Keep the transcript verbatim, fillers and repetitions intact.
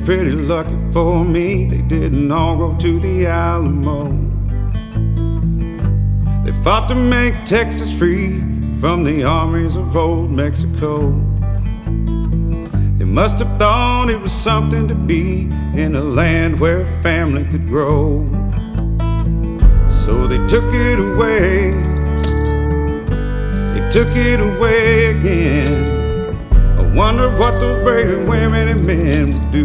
pretty lucky for me, they didn't all go to the Alamo. They fought to make Texas free from the armies of old Mexico. They must have thought it was something to be in a land where a family could grow. So they took it away, they took it away again. I wonder what those brave women and men would do